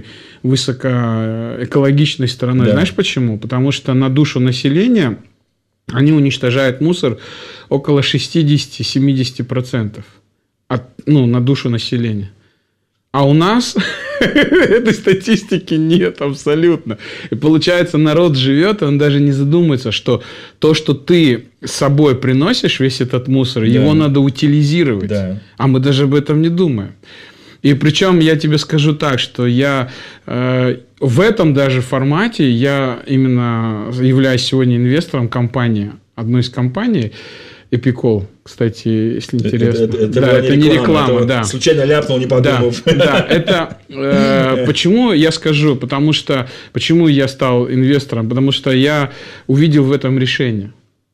высокоэкологичной страной. Да. Знаешь почему? Потому что на душу населения они уничтожают мусор около шестьдесят-семьдесят процентов от, ну, на душу населения. А у нас этой статистики нет абсолютно. И получается, народ живет, и он даже не задумывается, что то, что ты с собой приносишь, весь этот мусор, да. его надо утилизировать. Да. А мы даже об этом не думаем. И причем я тебе скажу так, что я э, в этом даже формате, я именно являюсь сегодня инвестором компании, одной из компаний, Эпикол, кстати, если интересно. Это, это, это, да, это не реклама, реклама это да. Вот случайно ляпнул, не подумав. Да, да это э, почему я скажу, потому что почему я стал инвестором, потому что я увидел в этом решение.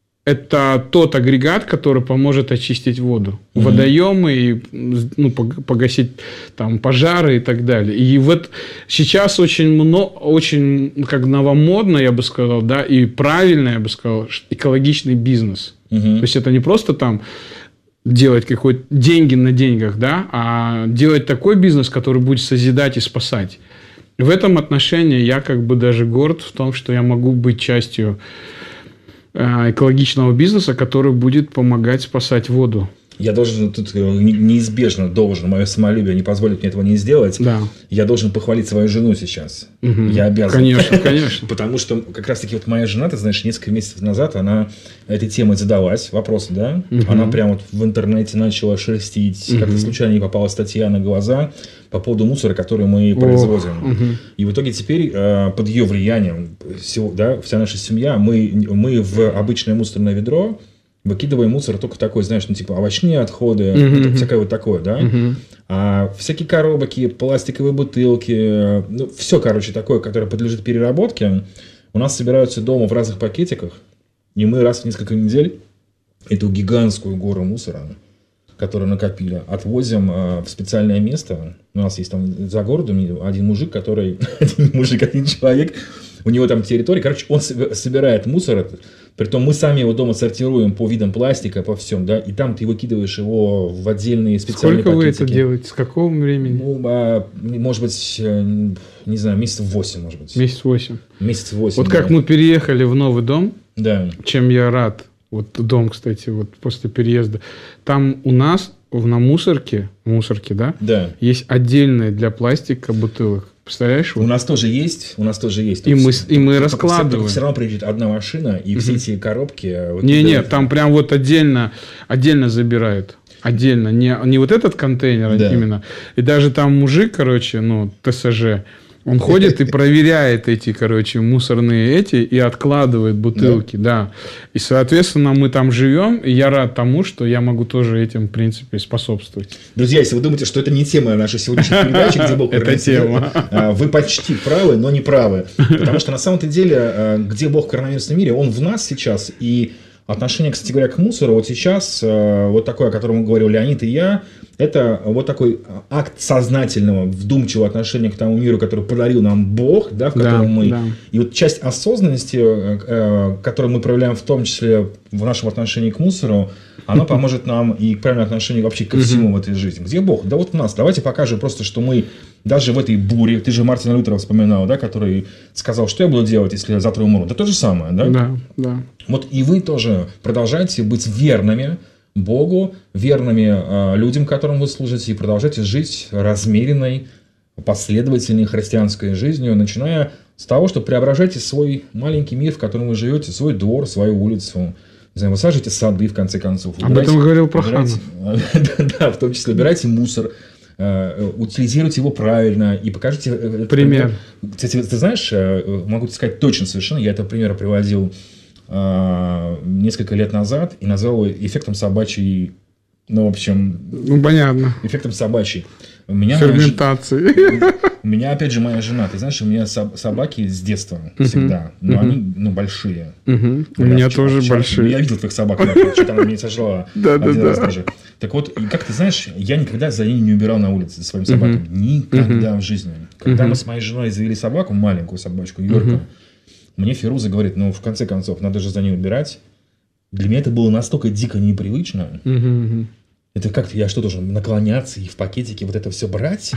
Это тот агрегат, который поможет очистить воду, mm-hmm. водоемы, и, ну, погасить там пожары и так далее. И вот сейчас очень много, очень как новомодно, я бы сказал, да, и правильно, я бы сказал, экологичный бизнес. Mm-hmm. То есть это не просто там делать какой-то деньги на деньгах, да, а делать такой бизнес, который будет созидать и спасать. В этом отношении я как бы даже горд в том, что я могу быть частью экологичного бизнеса, который будет помогать спасать воду. Я должен, тут неизбежно должен, мое самолюбие не позволит мне этого не сделать. Да. Я должен похвалить свою жену сейчас. Угу. Я обязан. Конечно, конечно. Потому что как раз-таки вот моя жена, ты знаешь, несколько месяцев назад она этой темой задалась, вопросы, да? Угу. Она прям вот в интернете начала шерстить, угу. как-то случайно ей попала статья на глаза по поводу мусора, который мы производим. Угу. И в итоге теперь под ее влиянием, да, вся наша семья, мы, мы в обычное мусорное ведро выкидываем мусор только такой, знаешь, ну, типа овощные отходы, uh-huh. всякое вот такое, да. Uh-huh. А всякие коробки, пластиковые бутылки, ну, все, короче, такое, которое подлежит переработке, у нас собираются дома в разных пакетиках, и мы раз в несколько недель эту гигантскую гору мусора, которую накопили, отвозим в специальное место. У нас есть там за городом один мужик, который... Один мужик, один человек, у него там территория. Короче, он собирает мусор этот. Притом мы сами его дома сортируем по видам пластика, по всем, да, и там ты выкидываешь его в отдельные специальные Сколько пакетики. Вы это делаете? С какого времени? Ну, а, может быть, не знаю, месяцев восемь, может быть. Месяц восемь. Месяц восемь. Вот да. как мы переехали в новый дом, да. чем я рад. Вот дом, кстати, вот после переезда. Там у нас на мусорке, мусорке, да, да. есть отдельные для пластика бутылок. Представляешь? У вот. нас тоже есть, у нас тоже есть. И мы, и мы раскладываем. Все равно приедет одна машина, и все эти коробки... Вот не, не, там прям вот отдельно, отдельно забирают. Отдельно. Не, не вот этот контейнер да. именно. И даже там мужик, короче, ну, ТСЖ, он ходит и проверяет эти, короче, мусорные эти и откладывает бутылки, да. да. И, соответственно, мы там живем, и я рад тому, что я могу тоже этим, в принципе, способствовать. Друзья, если вы думаете, что это не тема нашей сегодняшней передачи, где Бог это тема. Вы почти правы, но не правы. Потому что на самом-то деле, где Бог в коронавирусном мире, Он в нас сейчас. И отношение, кстати говоря, к мусору вот сейчас, вот такое, о котором говорил Леонид и я, это вот такой акт сознательного, вдумчивого отношения к тому миру, который подарил нам Бог, да, в котором да, мы... Да. И вот часть осознанности, которую мы проявляем в том числе в нашем отношении к мусору, она поможет нам и к правильному отношению вообще ко всему в этой жизни. Где Бог? Да вот в нас. Давайте покажем просто, что мы даже в этой буре, ты же Мартина Лютера вспоминал, да, который сказал, что я буду делать, если я завтра умру. Да то же самое, да? Да, да. Вот и вы тоже продолжайте быть верными Богу, верными э, людям, которым вы служите, и продолжайте жить размеренной, последовательной христианской жизнью, начиная с того, что преображайте свой маленький мир, в котором вы живете, свой двор, свою улицу. Не знаю, высаживайте сады, в конце концов. Об этом говорил Проханов. Да, в том числе убирайте мусор, утилизируйте его правильно и покажите... Пример. Кстати, ты знаешь, могу тебе сказать точно совершенно, я этот пример приводил несколько лет назад и назвал его эффектом собачьей... Ну, в общем... Ну, понятно. Эффектом собачьей. У меня ферментации. Моя, у меня, опять же, моя жена. Ты знаешь, у меня собаки с детства uh-huh. всегда. Но uh-huh. они, ну, большие. Uh-huh. У меня вчера, тоже вчера, большие. Я видел твоих собак. Что-то она меня сожрала. Да, да, да. Так вот, как ты знаешь, я никогда за ними не убирал на улице, за своими собаками. Никогда в жизни. Когда мы с моей женой завели собаку, маленькую собачку, Юрку, мне Фируза говорит, ну, в конце концов, надо же за ней убирать. Для меня это было настолько дико непривычно. Uh-huh. Это как-то я что, должен наклоняться и в пакетике вот это все брать?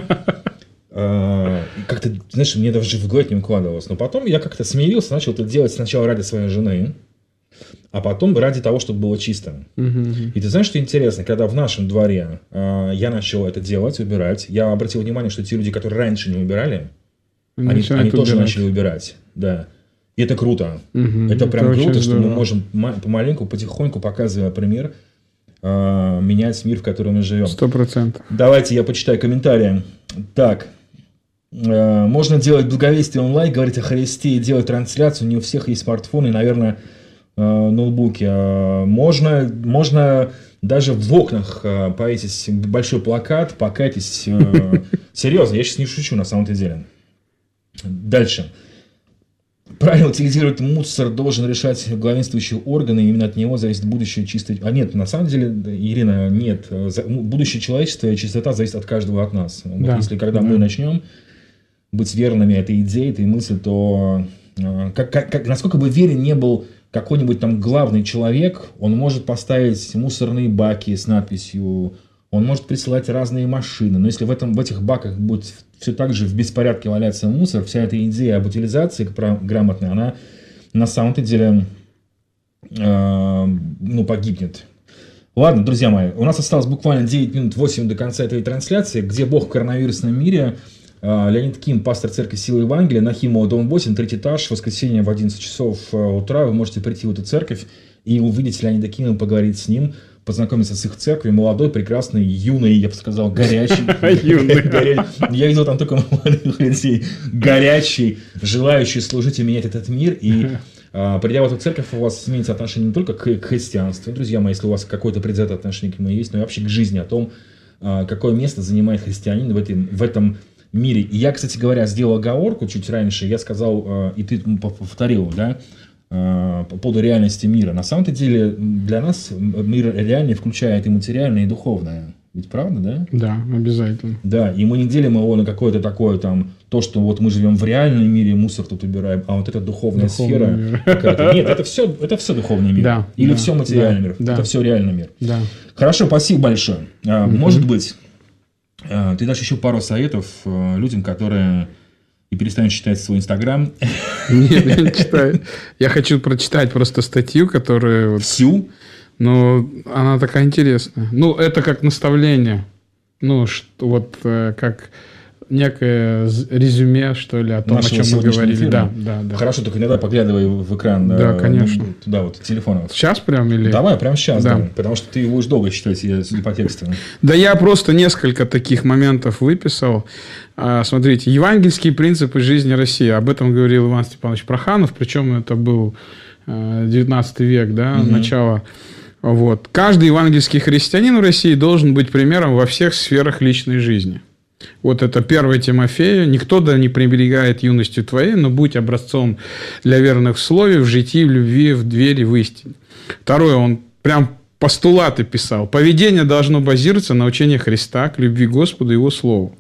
Как-то, знаешь, мне даже в голове не укладывалось. Но потом я как-то смирился, начал это делать сначала ради своей жены, а потом ради того, чтобы было чисто. И ты знаешь, что интересно? Когда в нашем дворе я начал это делать, убирать, я обратил внимание, что те люди, которые раньше не убирали, они, они тоже начали убирать. Да. И это круто. Это прям круто, что мы можем помаленьку, потихоньку, показывая пример, менять мир, в котором мы живем. Сто процентов. Давайте я почитаю комментарии. Так. Можно делать благовестие онлайн, говорить о Христе и делать трансляцию. Не у всех есть смартфоны и, наверное, ноутбуки. Можно, можно даже в окнах повесить большой плакат, покайтесь. Серьезно, я сейчас не шучу на самом деле. Дальше. Правильно утилизировать мусор должен решать главенствующие органы, и именно от него зависит будущее чистое... А нет, на самом деле, Ирина, нет. Будущее человечества и чистота зависит от каждого от нас. Да. Вот если когда да. мы начнем быть верными этой идее, этой мысли, то как, как, как, насколько бы верен не был какой-нибудь там главный человек, он может поставить мусорные баки с надписью, он может присылать разные машины, но если в, этом, в этих баках будет все так же в беспорядке валяться мусор, вся эта идея об утилизации грамотной, она на самом-то деле э, ну, погибнет. Ладно, друзья мои, у нас осталось буквально девять минут восемь до конца этой трансляции. Где Бог в коронавирусном мире? Э, Леонид Ким, пастор церкви Силы Евангелия, Нахимова, дом восемь, третий этаж, в воскресенье в одиннадцать часов утра. Вы можете прийти в эту церковь и увидеть Леонида Кима, поговорить с ним, познакомиться с их церковью. Молодой, прекрасный, юный, я бы сказал, горячий. Я видел там только молодых людей. Горячий, желающий служить и менять этот мир. И придя в эту церковь, у вас изменится отношение не только к христианству, друзья мои, если у вас какое-то предвзятое отношение к нему есть, но и вообще к жизни, о том, какое место занимает христианин в этом, в этом мире. И я, кстати говоря, сделал оговорку чуть раньше. Я сказал, и ты повторил, да, по поводу реальности мира. На самом-то деле для нас мир реальный включает и материальное, и духовное. Ведь правда, да? Да, обязательно. Да, и мы не делим его на какое-то такое там, то, что вот мы живем в реальном мире, мусор тут убираем, а вот эта духовная Духовный сфера мир. Какая-то. Нет, это все, это все духовный мир. Да, Или да, все материальный да, мир. Да. Это все реальный мир. Да. Хорошо, спасибо большое. А, угу. Может быть, ты дашь еще пару советов людям, которые... И перестанешь читать свой Инстаграм. Нет, я не читаю. Я хочу прочитать просто статью, которая... Всю? Ну, она такая интересная. Ну, это как наставление. Ну, что, вот как некое резюме, что ли, о том, Нашего о чем мы говорили. Эфира. Да, да, да. Хорошо, только иногда поглядывай в экран. Да, конечно. Ну, туда вот, телефона. Сейчас прям или... Давай, прямо сейчас. Да. Да. Потому что ты будешь долго читать, я судя по тексту. Да я просто несколько таких моментов выписал. Смотрите, евангельские принципы жизни России. Об этом говорил Иван Степанович Проханов. Причем это был девятнадцатый век, да, угу. начало. Вот. Каждый евангельский христианин в России должен быть примером во всех сферах личной жизни. Вот это первое Тимофею. Никто да не пренебрегает юностью твоей, но будь образцом для верных в слове, в житии, в любви, в вере, в истине. Второе, он прям постулаты писал. Поведение должно базироваться на учении Христа к любви к Господу и Его Слову.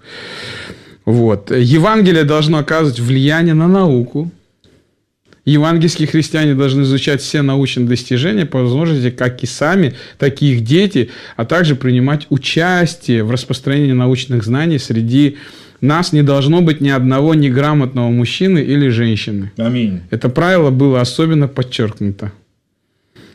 Вот. Евангелие должно оказывать влияние на науку. Евангельские христиане должны изучать все научные достижения по возможности, как и сами, так и их дети, а также принимать участие в распространении научных знаний. Среди нас не должно быть ни одного неграмотного мужчины или женщины. Аминь. Это правило было особенно подчеркнуто.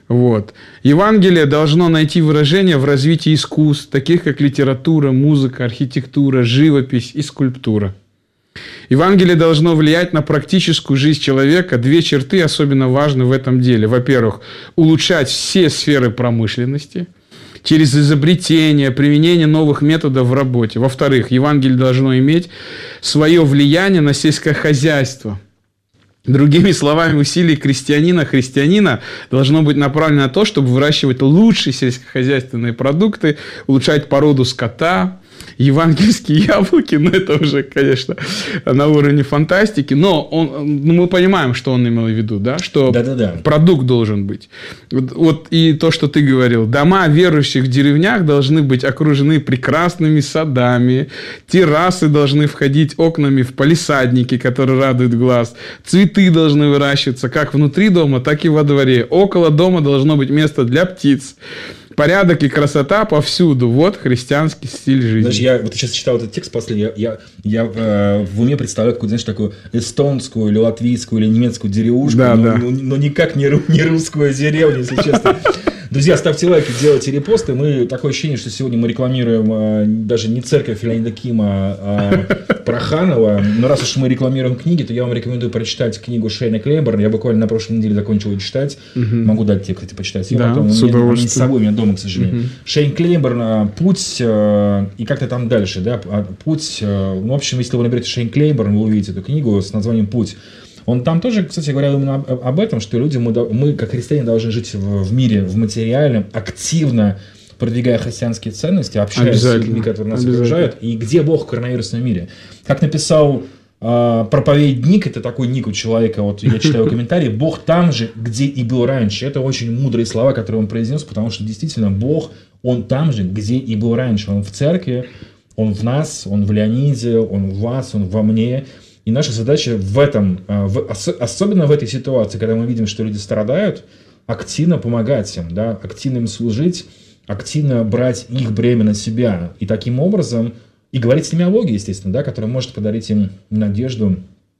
Вот. Евангелие должно найти выражение в развитии искусств, таких как литература, музыка, архитектура, живопись и скульптура. Евангелие должно влиять на практическую жизнь человека. Две черты особенно важны в этом деле. Во-первых, улучшать все сферы промышленности через изобретение, применение новых методов в работе. Во-вторых, Евангелие должно иметь свое влияние на сельское хозяйство. Другими словами, усилия крестьянина, христианина должно быть направлено на то, чтобы выращивать лучшие сельскохозяйственные продукты, улучшать породу скота, евангельские яблоки, но это уже, конечно, на уровне фантастики, но он, ну, мы понимаем, что он имел в виду, да, что Да-да-да. Продукт должен быть. Вот, вот и то, что ты говорил, дома верующих в деревнях должны быть окружены прекрасными садами, террасы должны входить окнами в палисадники, которые радуют глаз, цветы должны выращиваться как внутри дома, так и во дворе, около дома должно быть место для птиц. Порядок и красота повсюду. Вот христианский стиль жизни. Знаешь, я вот сейчас читал этот текст последний, я, я, я э, в уме представляю какую-то, знаешь, такую эстонскую или латвийскую или немецкую деревушку, да, но, да. Но, но никак не, не русскую деревню, если честно. Друзья, ставьте лайки, делайте репосты. Мы такое ощущение, что сегодня мы рекламируем э, даже не церковь Леонида Кима, а Проханова. Но раз уж мы рекламируем книги, то я вам рекомендую прочитать книгу Шейна Клейборна. Я буквально на прошлой неделе закончил ее читать. Угу. Могу дать тебе, кстати, почитать. Я да, потом, с удовольствием. У меня с собой, у меня дома, к сожалению. Угу. Шейн Клейборн, путь э, и как-то там дальше. Да? Путь, э, в общем, если вы наберете Шейн Клейборн, вы увидите эту книгу с названием «Путь». Он там тоже, кстати, говорил именно об, об этом, что люди, мы, мы как христиане должны жить в, в мире, в материальном, активно продвигая христианские ценности, общаясь с людьми, которые нас окружают. И где Бог в коронавирусном мире? Как написал э, проповедник, это такой ник у человека, вот я читаю комментарии, Бог там же, где и был раньше. Это очень мудрые слова, которые он произнес, потому что действительно Бог, он там же, где и был раньше. Он в церкви, он в нас, он в Леониде, он в вас, он во мне. И наша задача в этом, в, особенно в этой ситуации, когда мы видим, что люди страдают, активно помогать им, да, активно им служить, активно брать их бремя на себя. И таким образом, и говорить с ними о Боге, естественно, да, который может подарить им надежду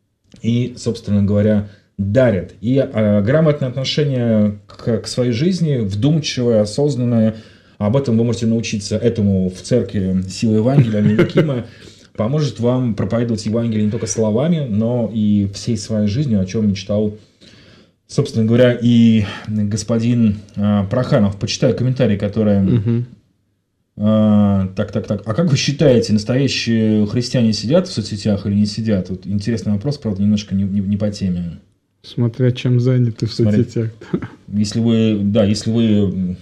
и, собственно говоря, дарит. И а, грамотное отношение к, к своей жизни, вдумчивое, осознанное, об этом вы можете научиться этому в церкви «Силы Евангелия» Леонида Кима. Поможет вам проповедовать Евангелие не только словами, но и всей своей жизнью, о чем мечтал, собственно говоря, и господин а, Проханов. Почитаю комментарии, которые... Угу. А, так, так, так. А как вы считаете, настоящие христиане сидят в соцсетях или не сидят? Вот интересный вопрос, правда, немножко не, не, не по теме. Смотря чем заняты в Смотря, соцсетях. Если вы, да, если вы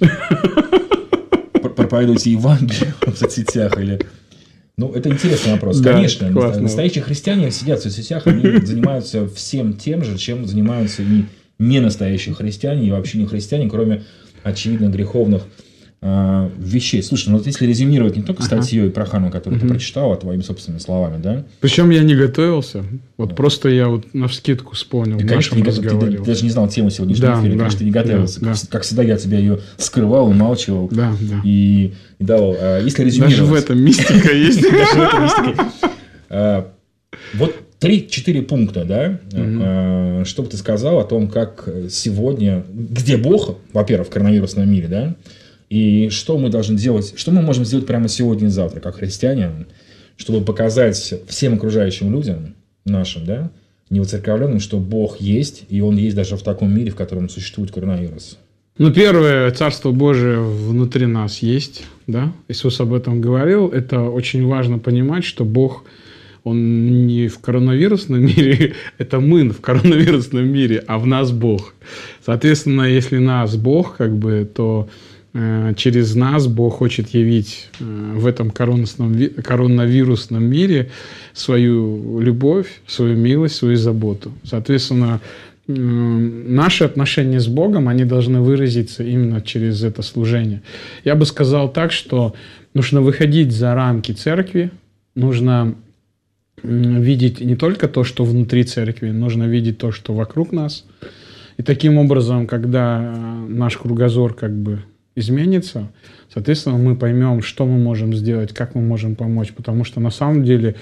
проповедуете Евангелие в соцсетях или... Ну, это интересный вопрос. Да, конечно, классно. Настоящие христиане сидят в соцсетях, они занимаются всем тем же, чем занимаются и не настоящие христиане, и вообще не христиане, кроме очевидно греховных э, вещей. Слушай, ну вот если резюмировать не только статью ага. Проханова, которую угу. ты прочитал, а твоими собственными словами, да? Причем я не готовился. Вот да. просто я вот навскидку вспомнил. И, конечно, не, ты, ты даже не знал тему сегодняшнего да, эфира, да, конечно, ты не готовился. Да, как, да. как всегда, я тебя ее скрывал, умалчивал. Да, да. И, и давал. А если резюмировать... Даже в этом мистика есть. Даже в этом мистика. Вот три-четыре пункта, да, что бы ты сказал о том, как сегодня, где Бог, во-первых, в коронавирусном мире, да, и что мы должны делать, что мы можем сделать прямо сегодня и завтра, как христиане, чтобы показать всем окружающим людям нашим, да, невоцерковленным, что Бог есть, и Он есть даже в таком мире, в котором существует коронавирус. Ну, первое, Царство Божие внутри нас есть, да, Иисус об этом говорил, это очень важно понимать, что Бог... Он не в коронавирусном мире, это мы в коронавирусном мире, а в нас Бог. Соответственно, если нас Бог, как бы, то э, через нас Бог хочет явить э, в этом коронавирусном мире свою любовь, свою милость, свою заботу. Соответственно, э, наши отношения с Богом, они должны выразиться именно через это служение. Я бы сказал так, что нужно выходить за рамки церкви, нужно... видеть не только то, что внутри церкви, нужно видеть то, что вокруг нас. И таким образом, когда наш кругозор как бы изменится, соответственно, мы поймем, что мы можем сделать, как мы можем помочь. Потому что на самом деле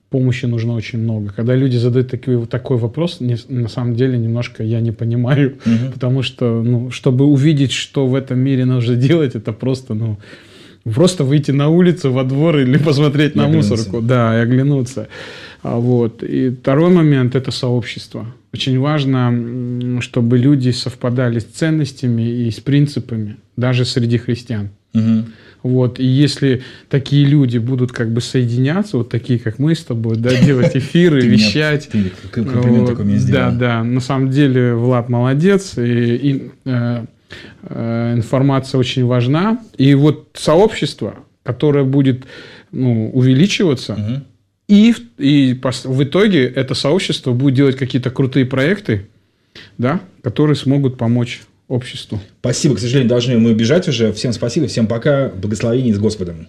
помощи нужно очень много. Когда люди задают такой, такой вопрос, не, на самом деле немножко я не понимаю, угу. потому что, ну, чтобы увидеть, что в этом мире нужно делать, это просто, ну, просто выйти на улицу, во двор или посмотреть и на оглянуться. Мусорку, да, и оглянуться. Вот. И второй момент – это сообщество. Очень важно, чтобы люди совпадали с ценностями и с принципами, даже среди христиан. Угу. Вот. И если такие люди будут как бы соединяться, вот такие, как мы с тобой, да, делать эфиры, вещать. Ты комплимент такой мне сделал. Да, да. На самом деле Влад молодец. И информация очень важна. И вот сообщество, которое будет, ну, увеличиваться, угу. и, и в итоге это сообщество будет делать какие-то крутые проекты, да, которые смогут помочь обществу. Спасибо. К сожалению, должны мы бежать уже. Всем спасибо, всем пока. Благословений с Господом.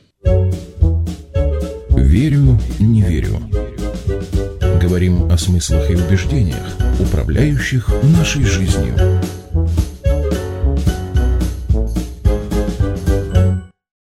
Верю, не верю. Говорим о смыслах и убеждениях, управляющих нашей жизнью.